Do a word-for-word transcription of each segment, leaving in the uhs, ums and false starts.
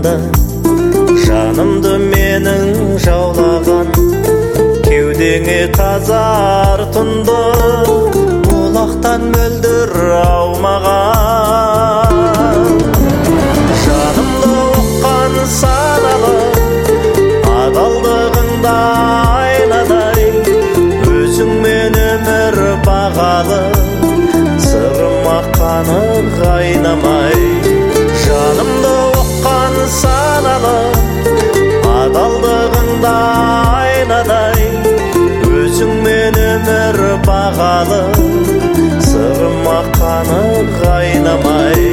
таңымда жанымды менің жаулаған кеудеңе қазар тұнды бұлақтан мөлдір аумаған жанымды оққан саналы адалдығыңда айнадай өзіңмен өмір бағалы сырыма қанық айнамай жанымды оққан саналы адалдығыңда айнадай өзіңмен өмір бағалы сырыма қанық айнамай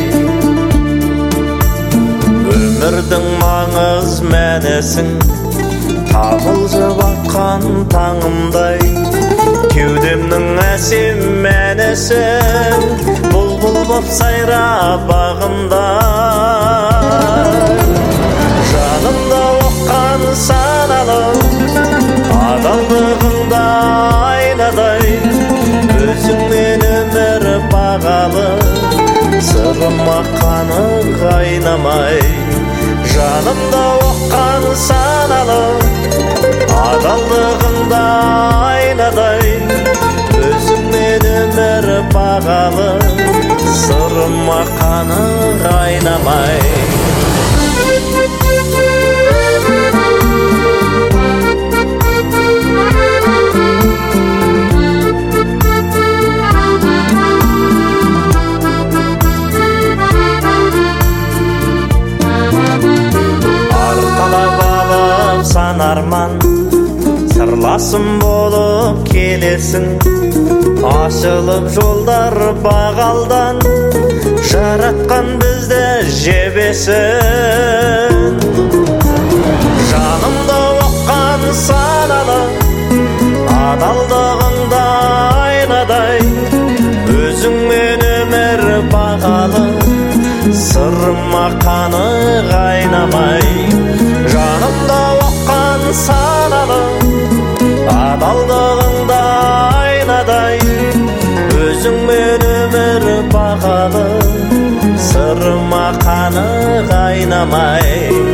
өмірдің маңыз мәнісің табылжып атқан таңымдай кеудемнің әсем мәнісің бұлбұл боп сайрап бағымда жанымда оққан саналы адалдығыңда айнадай өзіңмен өмір бағалы сырыма қанық айнамай жанымда оққан саналы адалдығыңда айнадай өзіңмен өмір бағалы сырыма қанық айнамай сан арман сырласым болып келесің ашылып жолдар бағалдан жаратқан бізді жебесін жанымда оққан саналы адалдығыңда айнадай өзіңмен өмір бағалы сырыма қанық айнамай жанымда оққан саналы адалдығыңда айнадай өзіңмен өмір бағалы сырыма қанық айнамай